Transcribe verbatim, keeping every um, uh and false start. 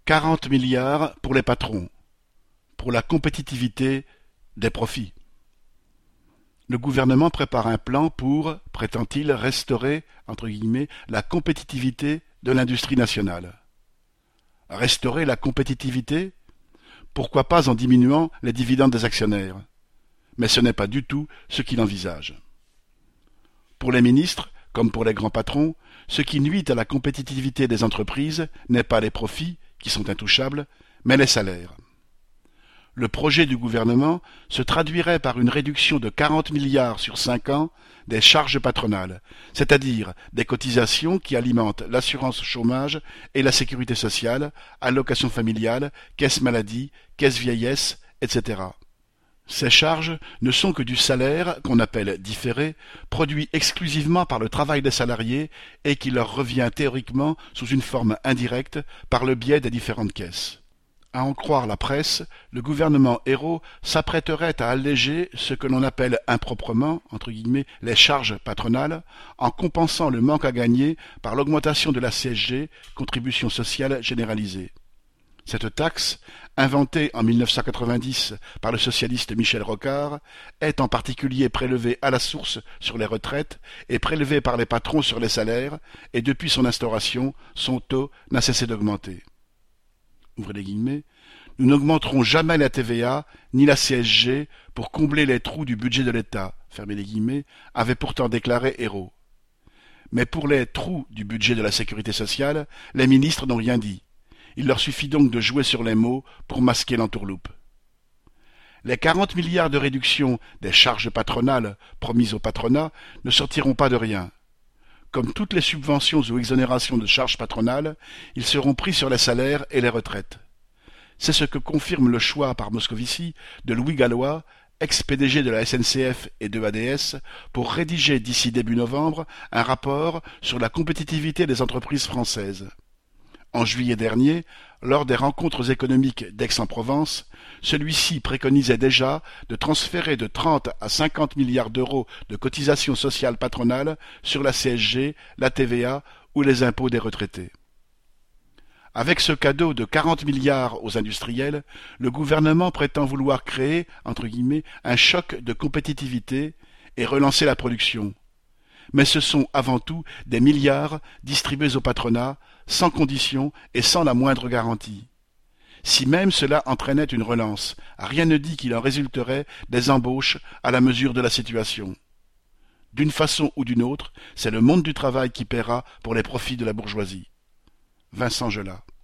quarante milliards pour les patrons, pour la compétitivité des profits. Le gouvernement prépare un plan pour, prétend-il, restaurer, entre guillemets, la compétitivité de l'industrie nationale. Restaurer la compétitivité? Pourquoi pas en diminuant les dividendes des actionnaires? Mais ce n'est pas du tout ce qu'il envisage. Pour les ministres, comme pour les grands patrons, ce qui nuit à la compétitivité des entreprises n'est pas les profits, qui sont intouchables, mais les salaires. Le projet du gouvernement se traduirait par une réduction de quarante milliards sur cinq ans des charges patronales, c'est-à-dire des cotisations qui alimentent l'assurance chômage et la sécurité sociale, allocations familiales, caisse maladie, caisse vieillesse, et cetera. Ces charges ne sont que du salaire, qu'on appelle différé, produit exclusivement par le travail des salariés et qui leur revient théoriquement sous une forme indirecte par le biais des différentes caisses. À en croire la presse, le gouvernement Ayrault s'apprêterait à alléger ce que l'on appelle improprement, entre guillemets, les charges patronales, en compensant le manque à gagner par l'augmentation de la C S G, contribution sociale généralisée. Cette taxe, inventée en mille neuf cent quatre-vingt-dix par le socialiste Michel Rocard, est en particulier prélevée à la source sur les retraites et prélevée par les patrons sur les salaires, et depuis son instauration, son taux n'a cessé d'augmenter. Ouvrez les guillemets, nous n'augmenterons jamais la T V A ni la C S G pour combler les trous du budget de l'État, fermez les guillemets, avait pourtant déclaré Ayrault. Mais pour les trous du budget de la sécurité sociale, les ministres n'ont rien dit. Il leur suffit donc de jouer sur les mots pour masquer l'entourloupe. Les quarante milliards de réduction des charges patronales promises au patronat ne sortiront pas de rien. Comme toutes les subventions ou exonérations de charges patronales, ils seront pris sur les salaires et les retraites. C'est ce que confirme le choix par Moscovici de Louis Gallois, ex-P D G de la S N C F et de A D S, pour rédiger d'ici début novembre un rapport sur la compétitivité des entreprises françaises. En juillet dernier, lors des rencontres économiques d'Aix-en-Provence, celui-ci préconisait déjà de transférer de trente à cinquante milliards d'euros de cotisations sociales patronales sur la C S G, la T V A ou les impôts des retraités. Avec ce cadeau de quarante milliards aux industriels, le gouvernement prétend vouloir créer, entre guillemets, un choc de compétitivité et relancer la production. Mais ce sont avant tout des milliards distribués au patronat, sans condition et sans la moindre garantie. Si même cela entraînait une relance, rien ne dit qu'il en résulterait des embauches à la mesure de la situation. D'une façon ou d'une autre, c'est le monde du travail qui paiera pour les profits de la bourgeoisie. Vincent Gelat.